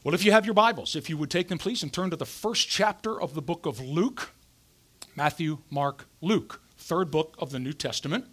Well, if you have your Bibles, if you would take them, please, and turn to the first chapter of the book of Luke. Matthew, Mark, Luke, third book of the New Testament.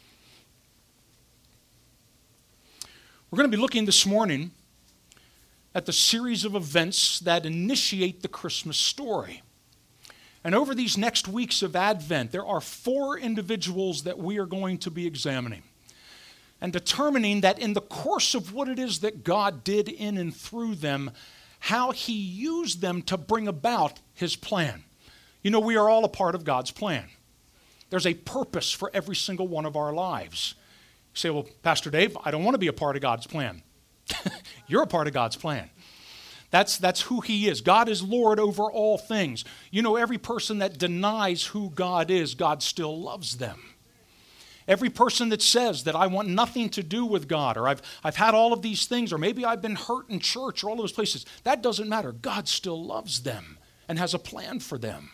We're going to be looking this morning at the series of events that initiate the Christmas story. And over these next weeks of Advent, there are 4 individuals that we are going to be examining and determining that in the course of what it is that God did in and through them, how he used them to bring about his plan. You know, we are all a part of God's plan. There's a purpose for every single one of our lives. You say, well, Pastor Dave, I don't want to be a part of God's plan. You're a part of God's plan. That's who he is. God is Lord over all things. You know, every person that denies who God is, God still loves them. Every person that says that I want nothing to do with God, or I've had all of these things, or maybe I've been hurt in church, or all of those places, that doesn't matter. God still loves them and has a plan for them.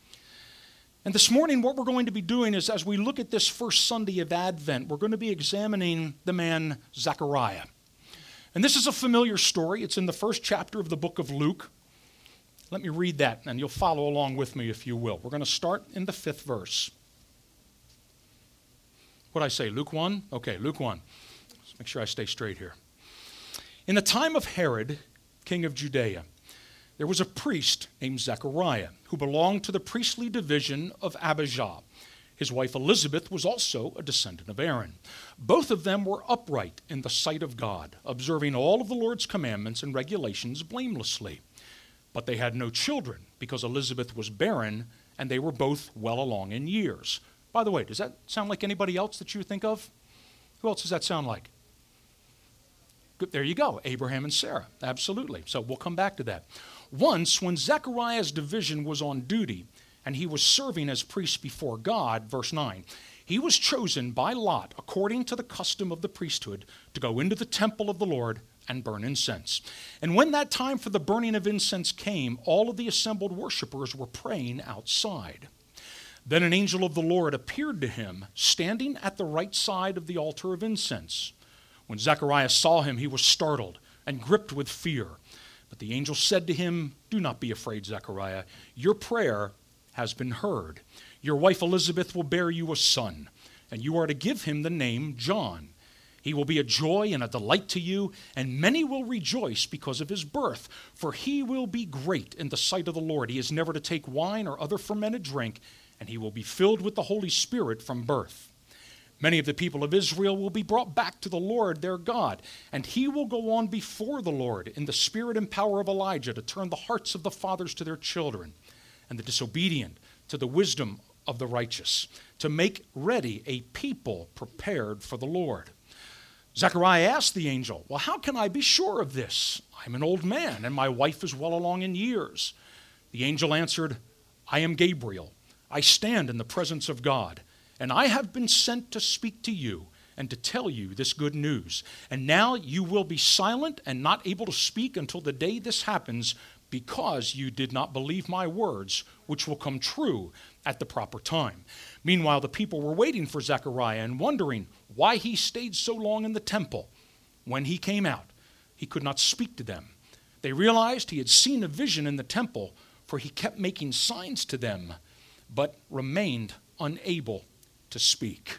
And this morning, what we're going to be doing is, as we look at this first Sunday of Advent, we're going to be examining the man Zechariah. And this is a familiar story. It's in the first chapter of the book of Luke. Let me read that, and you'll follow along with me if you will. We're going to start in the 5th verse. What did I say, Luke 1? Okay, Luke 1. Let's make sure I stay straight here. In the time of Herod, king of Judea, there was a priest named Zechariah who belonged to the priestly division of Abijah. His wife Elizabeth was also a descendant of Aaron. Both of them were upright in the sight of God, observing all of the Lord's commandments and regulations blamelessly. But they had no children because Elizabeth was barren and they were both well along in years. By the way, does that sound like anybody else that you think of? Who else does that sound like? Good, there you go, Abraham and Sarah, absolutely. So we'll come back to that. Once, when Zechariah's division was on duty, and he was serving as priest before God, verse 9, he was chosen by lot, according to the custom of the priesthood, to go into the temple of the Lord and burn incense. And when that time for the burning of incense came, all of the assembled worshipers were praying outside. Then an angel of the Lord appeared to him, standing at the right side of the altar of incense. When Zechariah saw him, he was startled and gripped with fear. But the angel said to him, "Do not be afraid, Zechariah. Your prayer has been heard. Your wife Elizabeth will bear you a son, and you are to give him the name John. He will be a joy and a delight to you, and many will rejoice because of his birth, for he will be great in the sight of the Lord. He is never to take wine or other fermented drink, and he will be filled with the Holy Spirit from birth. Many of the people of Israel will be brought back to the Lord their God, and he will go on before the Lord in the spirit and power of Elijah to turn the hearts of the fathers to their children, and the disobedient to the wisdom of the righteous, to make ready a people prepared for the Lord." Zechariah asked the angel, "Well, how can I be sure of this? I'm an old man, and my wife is well along in years." The angel answered, "I am Gabriel. I stand in the presence of God, and I have been sent to speak to you and to tell you this good news. And now you will be silent and not able to speak until the day this happens, because you did not believe my words, which will come true at the proper time." Meanwhile, the people were waiting for Zechariah and wondering why he stayed so long in the temple. When he came out, he could not speak to them. They realized he had seen a vision in the temple, for he kept making signs to them, but remained unable to speak.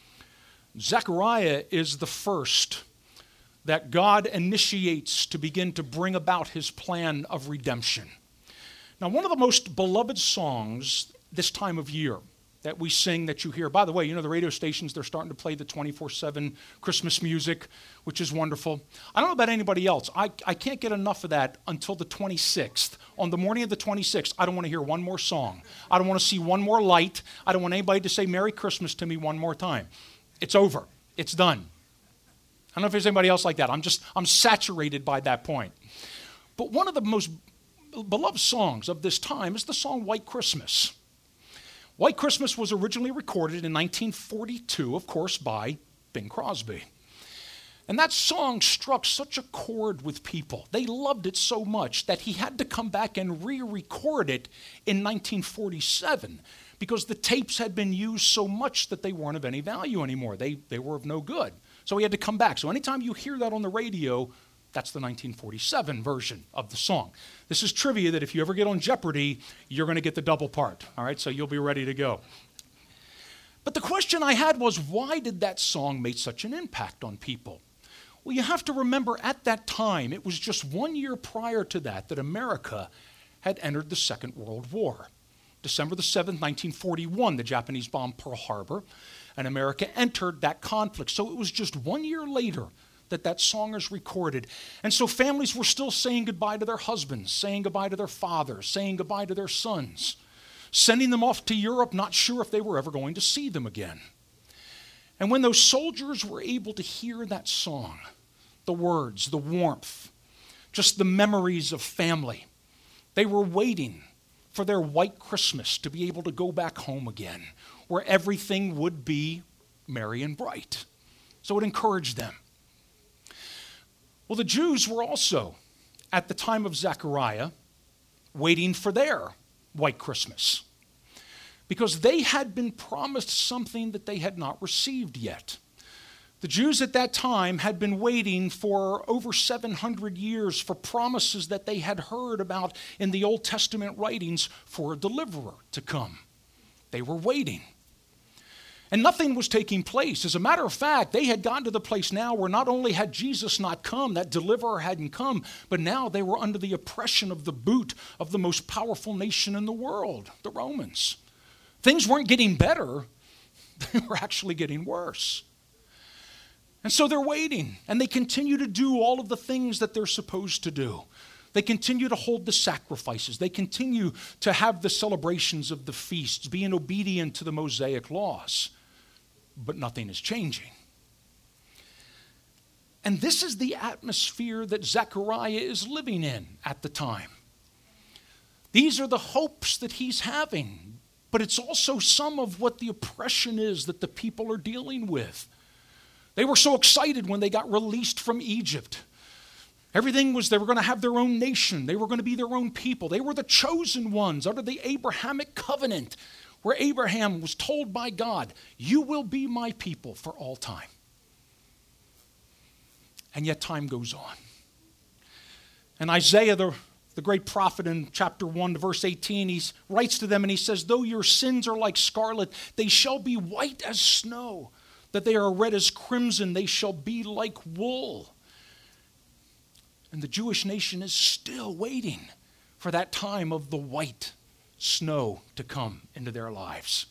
Zechariah is the first that God initiates to begin to bring about his plan of redemption. Now, one of the most beloved songs this time of year that we sing, that you hear, by the way, you know, the radio stations, they're starting to play the 24/7 Christmas music, which is wonderful. I don't know about anybody else. I can't get enough of that until the 26th. On the morning of the 26th, I don't want to hear one more song. I don't want to see one more light. I don't want anybody to say Merry Christmas to me one more time. It's over. It's done. I don't know if there's anybody else like that. I'm saturated by that point. But one of the most beloved songs of this time is the song White Christmas. White Christmas was originally recorded in 1942, of course, by Bing Crosby. And that song struck such a chord with people. They loved it so much that he had to come back and re-record it in 1947 because the tapes had been used so much that they weren't of any value anymore. They were of no good. So he had to come back. So anytime you hear that on the radio, That's the 1947 version of the song. This is trivia that if you ever get on Jeopardy, you're going to get the double part. All right, so you'll be ready to go. But the question I had was, why did that song make such an impact on people? Well, you have to remember at that time, it was just 1 year prior to that America had entered the Second World War. December the 7th, 1941, the Japanese bombed Pearl Harbor, and America entered that conflict. So it was just 1 year later that song is recorded. And so families were still saying goodbye to their husbands, saying goodbye to their fathers, saying goodbye to their sons, sending them off to Europe, not sure if they were ever going to see them again. And when those soldiers were able to hear that song, the words, the warmth, just the memories of family, they were waiting for their white Christmas to be able to go back home again, where everything would be merry and bright. So it encouraged them. Well, the Jews were also, at the time of Zechariah, waiting for their white Christmas, because they had been promised something that they had not received yet. The Jews at that time had been waiting for over 700 years for promises that they had heard about in the Old Testament writings for a deliverer to come. They were waiting. And nothing was taking place. As a matter of fact, they had gotten to the place now where not only had Jesus not come, that deliverer hadn't come, but now they were under the oppression of the boot of the most powerful nation in the world, the Romans. Things weren't getting better. They were actually getting worse. And so they're waiting, and they continue to do all of the things that they're supposed to do. They continue to hold the sacrifices. They continue to have the celebrations of the feasts, being obedient to the Mosaic laws. But nothing is changing. And this is the atmosphere that Zechariah is living in at the time. These are the hopes that he's having, but it's also some of what the oppression is that the people are dealing with. They were so excited when they got released from Egypt. Everything was, they were going to have their own nation. They were going to be their own people. They were the chosen ones under the Abrahamic covenant, where Abraham was told by God, you will be my people for all time. And yet time goes on. And Isaiah, the great prophet, in chapter 1 to verse 18, he writes to them and he says, though your sins are like scarlet, they shall be white as snow. That they are red as crimson, they shall be like wool. And the Jewish nation is still waiting for that time of the white snow to come into their lives.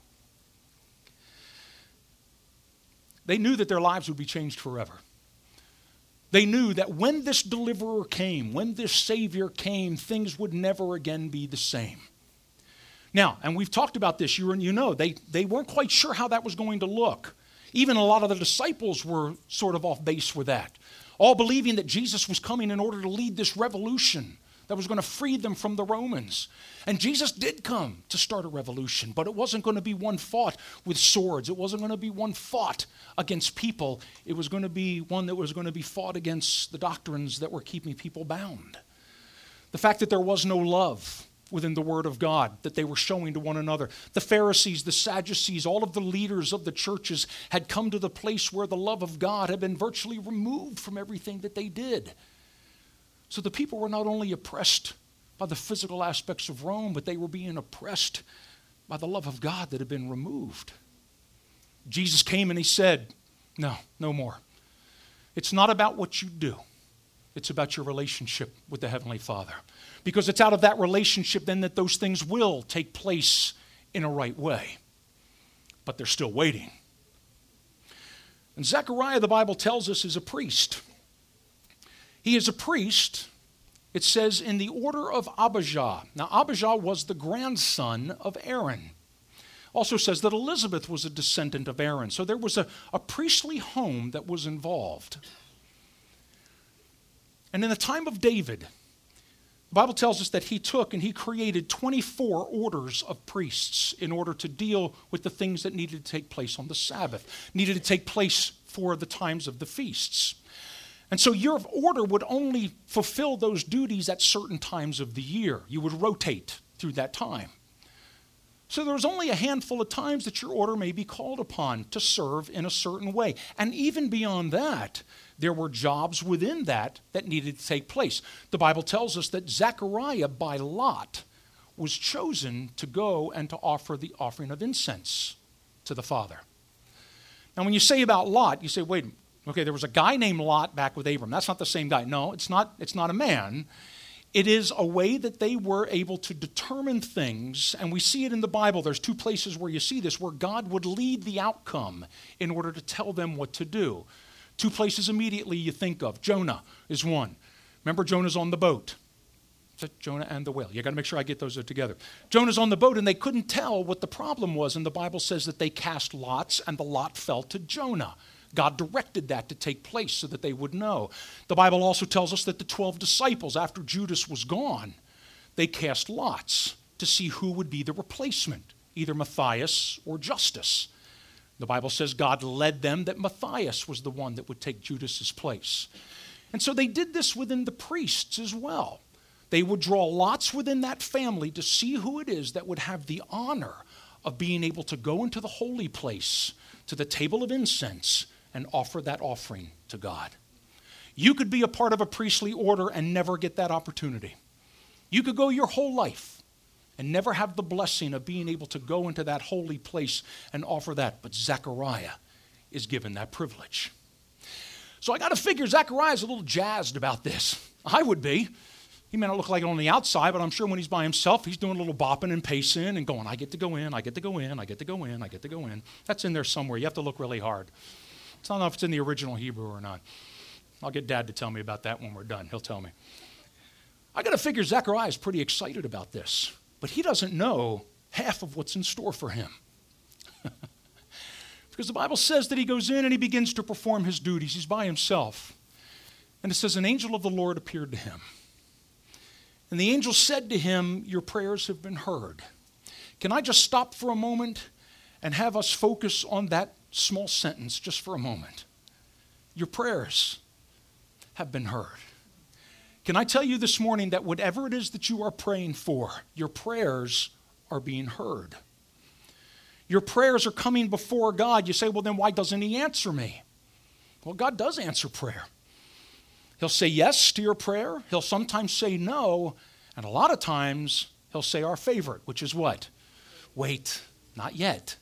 They knew that their lives would be changed forever. They knew that when this deliverer came, when this Savior came, things would never again be the same. Now, and we've talked about this, you know, they weren't quite sure how that was going to look. Even a lot of the disciples were sort of off base with that, all believing that Jesus was coming in order to lead this revolution that was going to free them from the Romans. And Jesus did come to start a revolution, but it wasn't going to be one fought with swords. It wasn't going to be one fought against people. It was going to be one that was going to be fought against the doctrines that were keeping people bound. The fact that there was no love within the Word of God that they were showing to one another. The Pharisees, the Sadducees, all of the leaders of the churches had come to the place where the love of God had been virtually removed from everything that they did. So the people were not only oppressed by the physical aspects of Rome, but they were being oppressed by the love of God that had been removed. Jesus came and he said, no more. It's not about what you do. It's about your relationship with the Heavenly Father. Because it's out of that relationship then that those things will take place in a right way. But they're still waiting. And Zechariah, the Bible tells us, is a priest. He is a priest, it says, in the order of Abijah. Now, Abijah was the grandson of Aaron. Also says that Elizabeth was a descendant of Aaron. So there was a priestly home that was involved. And in the time of David, the Bible tells us that he took and he created 24 orders of priests in order to deal with the things that needed to take place on the Sabbath, needed to take place for the times of the feasts. And so your order would only fulfill those duties at certain times of the year. You would rotate through that time. So there was only a handful of times that your order may be called upon to serve in a certain way. And even beyond that, there were jobs within that needed to take place. The Bible tells us that Zechariah, by lot, was chosen to go and to offer the offering of incense to the Father. Now, when you say about Lot, you say, wait, okay, there was a guy named Lot back with Abram. That's not the same guy. No, it's not a man. It is a way that they were able to determine things, and we see it in the Bible. There's two places where you see this, where God would lead the outcome in order to tell them what to do. Two places immediately you think of. Jonah is one. Remember, Jonah's on the boat. Is it Jonah and the whale? You got to make sure I get those together. Jonah's on the boat, and they couldn't tell what the problem was, and the Bible says that they cast lots, and the lot fell to Jonah. God directed that to take place so that they would know. The Bible also tells us that the 12 disciples, after Judas was gone, they cast lots to see who would be the replacement, either Matthias or Justus. The Bible says God led them that Matthias was the one that would take Judas's place. And so they did this within the priests as well. They would draw lots within that family to see who it is that would have the honor of being able to go into the holy place, to the table of incense, and offer that offering to God. You could be a part of a priestly order and never get that opportunity. You could go your whole life and never have the blessing of being able to go into that holy place and offer that. But Zechariah is given that privilege. So I got to figure Zechariah's a little jazzed about this. I would be. He may not look like it on the outside, but I'm sure when he's by himself, he's doing a little bopping and pacing and going, I get to go in, I get to go in, I get to go in, I get to go in. That's in there somewhere. You have to look really hard. I don't know if it's in the original Hebrew or not. I'll get Dad to tell me about that when we're done. He'll tell me. I got to figure Zechariah is pretty excited about this, but he doesn't know half of what's in store for him. Because the Bible says that he goes in and he begins to perform his duties. He's by himself. And it says, an angel of the Lord appeared to him. And the angel said to him, your prayers have been heard. Can I just stop for a moment and have us focus on that small sentence just for a moment? Your prayers have been heard. Can I tell you this morning that whatever it is that you are praying for, your prayers are being heard. Your prayers are coming before God. You say, well, then why doesn't he answer me? Well, God does answer prayer. He'll say yes to your prayer. He'll sometimes say no. And a lot of times, he'll say our favorite, which is what? Wait, not yet.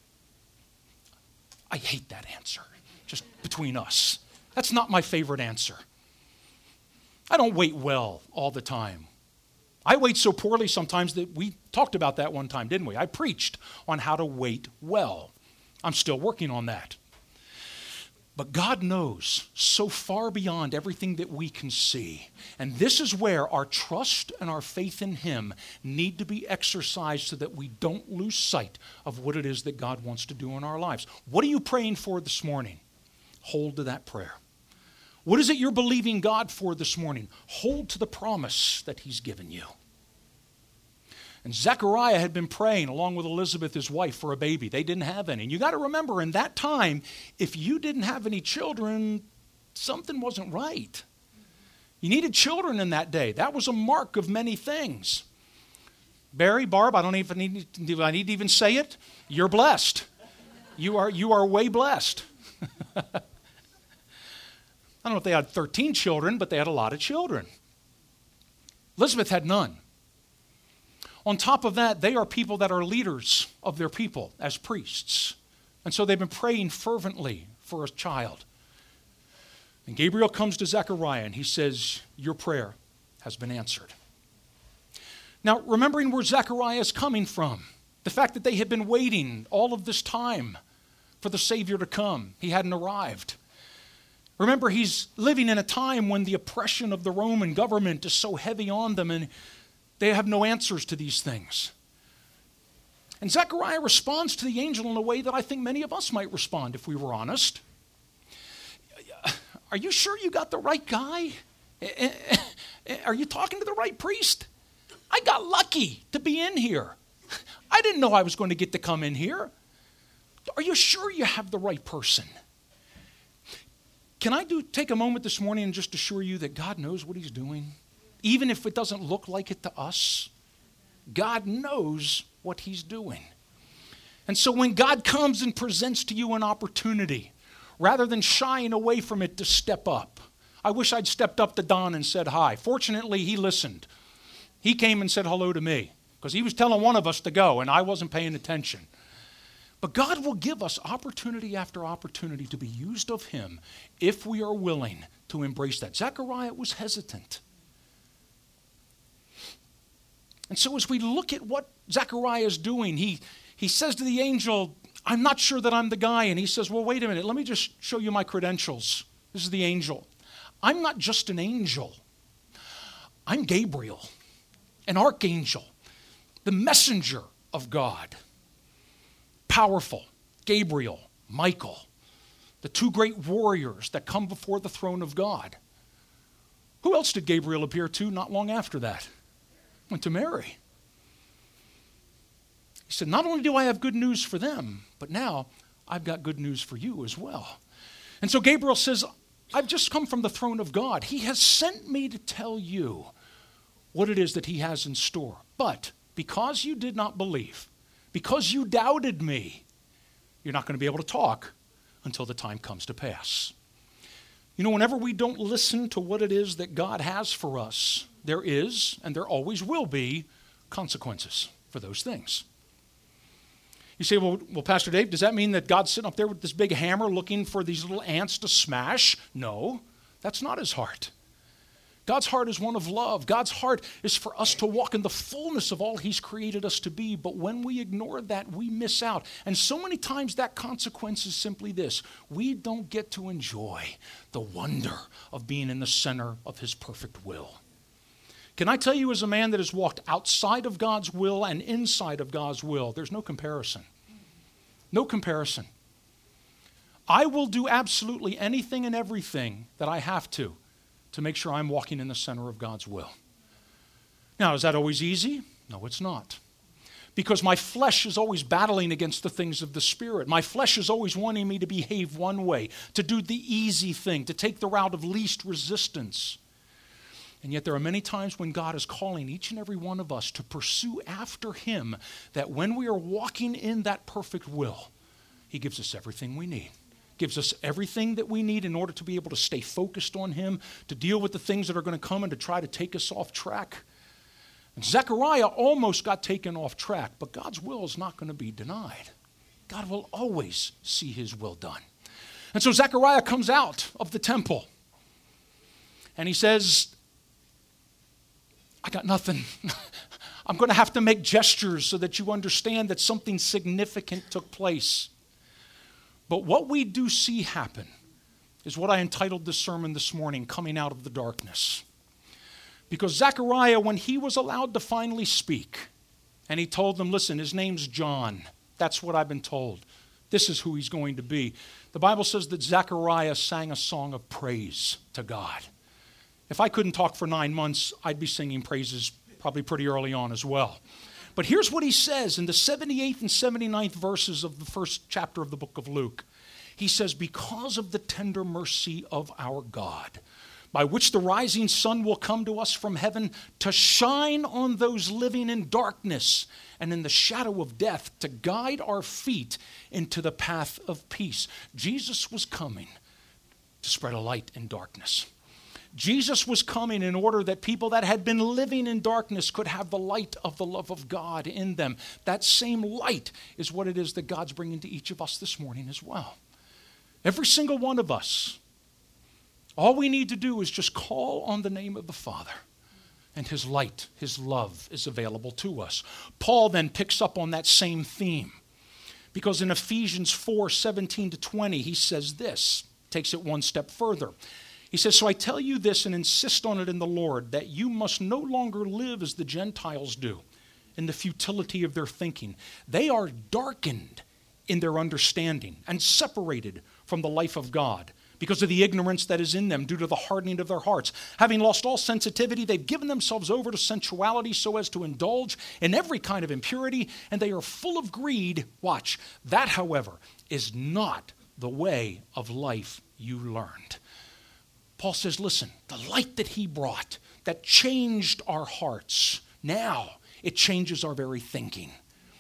I hate that answer, just between us. That's not my favorite answer. I don't wait well all the time. I wait so poorly sometimes that we talked about that one time, didn't we? I preached on how to wait well. I'm still working on that. But God knows so far beyond everything that we can see. And this is where our trust and our faith in him need to be exercised so that we don't lose sight of what it is that God wants to do in our lives. What are you praying for this morning? Hold to that prayer. What is it you're believing God for this morning? Hold to the promise that he's given you. And Zechariah had been praying along with Elizabeth, his wife, for a baby. They didn't have any. And you got to remember, in that time, if you didn't have any children, something wasn't right. You needed children in that day. That was a mark of many things. Barry, Barb, do I need to even say it? You're blessed. You are way blessed. I don't know if they had 13 children, but they had a lot of children. Elizabeth had none. On top of that, they are people that are leaders of their people as priests. And so they've been praying fervently for a child. And Gabriel comes to Zechariah and he says, your prayer has been answered. Now, remembering where Zechariah is coming from, the fact that they had been waiting all of this time for the Savior to come. He hadn't arrived. Remember, he's living in a time when the oppression of the Roman government is so heavy on them and they have no answers to these things. And Zechariah responds to the angel in a way that I think many of us might respond if we were honest. Are you sure you got the right guy? Are you talking to the right priest? I got lucky to be in here. I didn't know I was going to get to come in here. Are you sure you have the right person? Can I take a moment this morning and just assure you that God knows what he's doing? Even if it doesn't look like it to us, God knows what he's doing. And so when God comes and presents to you an opportunity, rather than shying away from it, to step up. I wish I'd stepped up to Don and said hi. Fortunately, he listened. He came and said hello to me because he was telling one of us to go and I wasn't paying attention. But God will give us opportunity after opportunity to be used of him if we are willing to embrace that. Zechariah was hesitant. And so as we look at what Zechariah is doing, he says to the angel, I'm not sure that I'm the guy. And he says, well, wait a minute. Let me just show you my credentials. This is the angel. I'm not just an angel. I'm Gabriel, an archangel, the messenger of God. Powerful. Gabriel, Michael, the two great warriors that come before the throne of God. Who else did Gabriel appear to not long after that? Went to Mary. He said, not only do I have good news for them, but now I've got good news for you as well. And so Gabriel says, I've just come from the throne of God. He has sent me to tell you what it is that he has in store. But because you did not believe, because you doubted me, you're not going to be able to talk until the time comes to pass. You know, whenever we don't listen to what it is that God has for us, there is, and there always will be, consequences for those things. You say, well, Pastor Dave, does that mean that God's sitting up there with this big hammer looking for these little ants to smash? No, that's not his heart. God's heart is one of love. God's heart is for us to walk in the fullness of all he's created us to be. But when we ignore that, we miss out. And so many times that consequence is simply this. We don't get to enjoy the wonder of being in the center of his perfect will. Can I tell you, as a man that has walked outside of God's will and inside of God's will, there's no comparison. No comparison. I will do absolutely anything and everything that I have to make sure I'm walking in the center of God's will. Now, is that always easy? No, it's not. Because my flesh is always battling against the things of the Spirit. My flesh is always wanting me to behave one way, to do the easy thing, to take the route of least resistance. And yet there are many times when God is calling each and every one of us to pursue after him, that when we are walking in that perfect will, he gives us everything we need. Gives us everything that we need in order to be able to stay focused on him, to deal with the things that are going to come and to try to take us off track. And Zechariah almost got taken off track, but God's will is not going to be denied. God will always see his will done. And so Zechariah comes out of the temple and he says, I got nothing. I'm going to have to make gestures so that you understand that something significant took place. But what we do see happen is what I entitled this sermon this morning, Coming Out of the Darkness. Because Zechariah, when he was allowed to finally speak, and he told them, listen, his name's John. That's what I've been told. This is who he's going to be. The Bible says that Zechariah sang a song of praise to God. If I couldn't talk for 9 months, I'd be singing praises probably pretty early on as well. But here's what he says in the 78th and 79th verses of the first chapter of the book of Luke. He says, because of the tender mercy of our God, by which the rising sun will come to us from heaven to shine on those living in darkness and in the shadow of death, to guide our feet into the path of peace. Jesus was coming to spread a light in darkness. Jesus was coming in order that people that had been living in darkness could have the light of the love of God in them. That same light is what it is that God's bringing to each of us this morning as well. Every single one of us, all we need to do is just call on the name of the Father, and his light, his love is available to us. Paul then picks up on that same theme, because in Ephesians 4:17-20, he says this, takes it one step further. He says, so I tell you this and insist on it in the Lord, that you must no longer live as the Gentiles do, in the futility of their thinking. They are darkened in their understanding and separated from the life of God because of the ignorance that is in them due to the hardening of their hearts. Having lost all sensitivity, they've given themselves over to sensuality so as to indulge in every kind of impurity, and they are full of greed. Watch, that, however, is not the way of life you learned. Paul says, listen, the light that he brought that changed our hearts, now it changes our very thinking.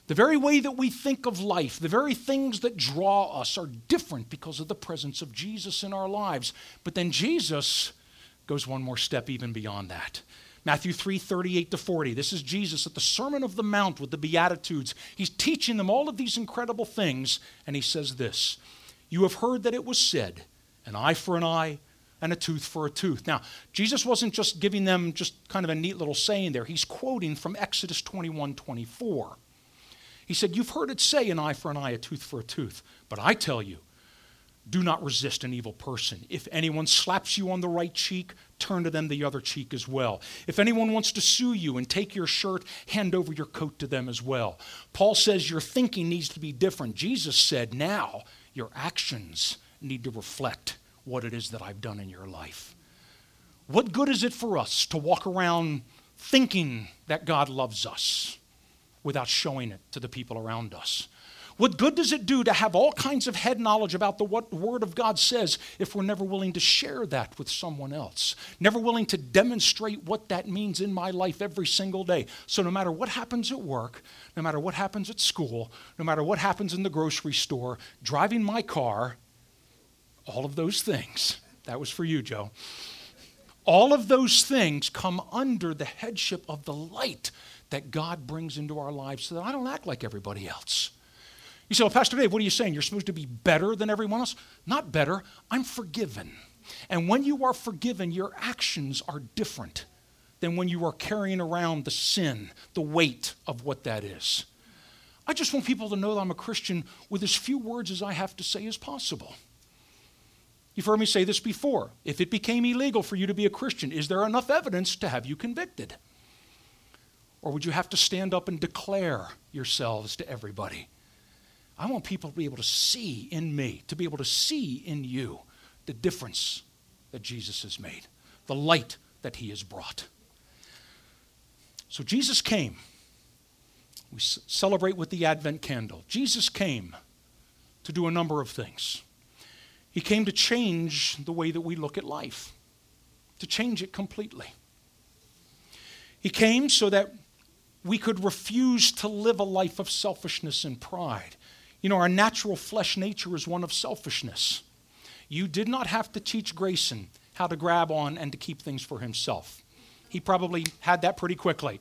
The very way that we think of life, the very things that draw us are different because of the presence of Jesus in our lives. But then Jesus goes one more step even beyond that. Matthew 3:38-40. This is Jesus at the Sermon of the Mount with the Beatitudes. He's teaching them all of these incredible things, and he says this, "You have heard that it was said, an eye for an eye and a tooth for a tooth." Now, Jesus wasn't just giving them just kind of a neat little saying there. He's quoting from Exodus 21:24. He said, "You've heard it say an eye for an eye, a tooth for a tooth. But I tell you, do not resist an evil person. If anyone slaps you on the right cheek, turn to them the other cheek as well. If anyone wants to sue you and take your shirt, hand over your coat to them as well." Paul says your thinking needs to be different. Jesus said, now your actions need to reflect what it is that I've done in your life. What good is it for us to walk around thinking that God loves us without showing it to the people around us? What good does it do to have all kinds of head knowledge about what the Word of God says if we're never willing to share that with someone else? Never willing to demonstrate what that means in my life every single day. So no matter what happens at work, no matter what happens at school, no matter what happens in the grocery store, driving my car, all of those things, that was for you, Joe. All of those things come under the headship of the light that God brings into our lives so that I don't act like everybody else. You say, well, Pastor Dave, what are you saying? You're supposed to be better than everyone else? Not better. I'm forgiven. And when you are forgiven, your actions are different than when you are carrying around the sin, the weight of what that is. I just want people to know that I'm a Christian with as few words as I have to say as possible. You've heard me say this before. If it became illegal for you to be a Christian, is there enough evidence to have you convicted? Or would you have to stand up and declare yourselves to everybody? I want people to be able to see in me, to be able to see in you the difference that Jesus has made, the light that he has brought. So Jesus came. We celebrate with the Advent candle. Jesus came to do a number of things. He came to change the way that we look at life, to change it completely. He came so that we could refuse to live a life of selfishness and pride. You know, our natural flesh nature is one of selfishness. You did not have to teach Grayson how to grab on and to keep things for himself. He probably had that pretty quickly.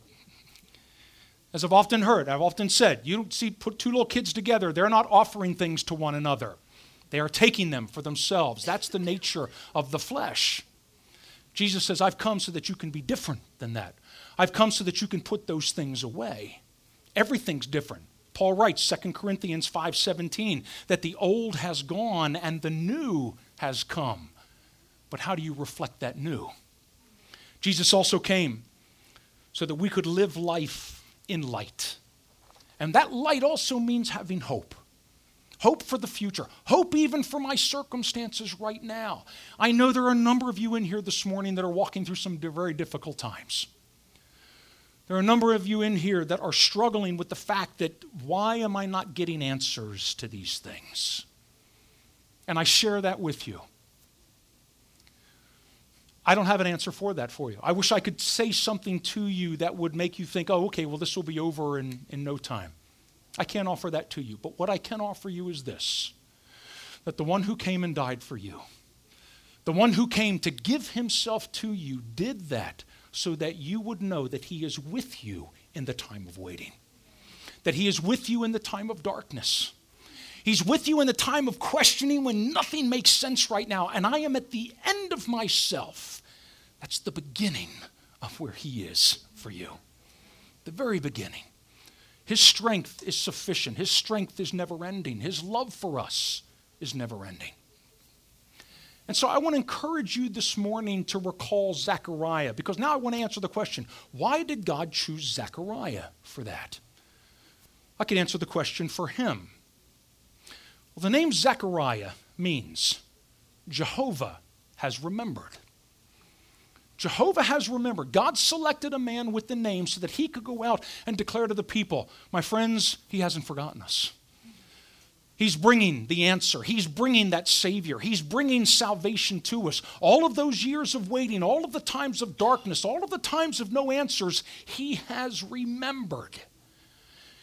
As I've often said, you put two little kids together, they're not offering things to one another. They are taking them for themselves. That's the nature of the flesh. Jesus says, I've come so that you can be different than that. I've come so that you can put those things away. Everything's different. Paul writes, 2 Corinthians 5:17, that the old has gone and the new has come. But how do you reflect that new? Jesus also came so that we could live life in light. And that light also means having hope. Hope for the future. Hope even for my circumstances right now. I know there are a number of you in here this morning that are walking through some very difficult times. There are a number of you in here that are struggling with the fact that why am I not getting answers to these things? And I share that with you. I don't have an answer for that for you. I wish I could say something to you that would make you think, oh, okay, well, this will be over in no time. I can't offer that to you. But what I can offer you is this, that the one who came and died for you, the one who came to give himself to you, did that so that you would know that he is with you in the time of waiting, that he is with you in the time of darkness. He's with you in the time of questioning when nothing makes sense right now, and I am at the end of myself. That's the beginning of where he is for you, the very beginning. His strength is sufficient. His strength is never ending. His love for us is never ending. And so I want to encourage you this morning to recall Zechariah, because now I want to answer the question, why did God choose Zechariah for that? I can answer the question for him. Well, the name Zechariah means Jehovah has remembered. Jehovah has remembered. God selected a man with the name so that he could go out and declare to the people, my friends, he hasn't forgotten us. He's bringing the answer. He's bringing that Savior. He's bringing salvation to us. All of those years of waiting, all of the times of darkness, all of the times of no answers, he has remembered.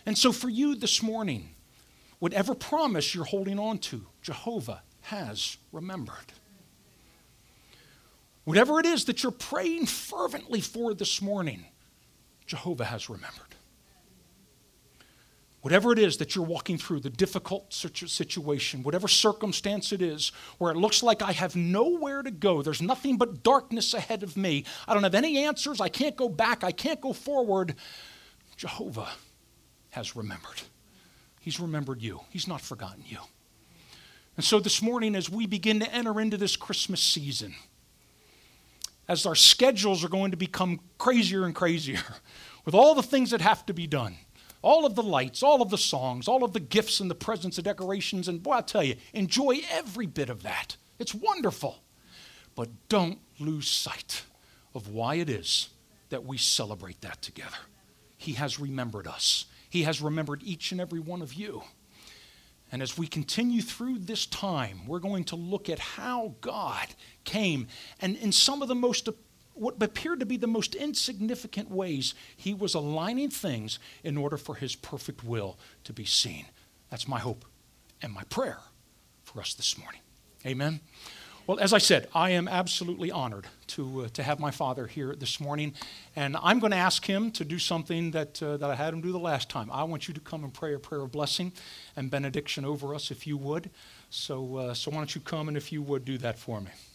And so for you this morning, whatever promise you're holding on to, Jehovah has remembered. Whatever it is that you're praying fervently for this morning, Jehovah has remembered. Whatever it is that you're walking through, the difficult situation, whatever circumstance it is, where it looks like I have nowhere to go, there's nothing but darkness ahead of me, I don't have any answers, I can't go back, I can't go forward, Jehovah has remembered. He's remembered you. He's not forgotten you. And so this morning, as we begin to enter into this Christmas season, as our schedules are going to become crazier and crazier, with all the things that have to be done, all of the lights, all of the songs, all of the gifts and the presents and decorations, and boy, I'll tell you, enjoy every bit of that. It's wonderful. But don't lose sight of why it is that we celebrate that together. He has remembered us. He has remembered each and every one of you. And as we continue through this time, we're going to look at how God came, and in some of the most, what appeared to be the most insignificant ways, he was aligning things in order for his perfect will to be seen. That's my hope and my prayer for us this morning. Amen. Well, as I said, I am absolutely honored to have my father here this morning, and I'm going to ask him to do something that I had him do the last time. I want you to come and pray a prayer of blessing and benediction over us, if you would. So why don't you come, and if you would, do that for me.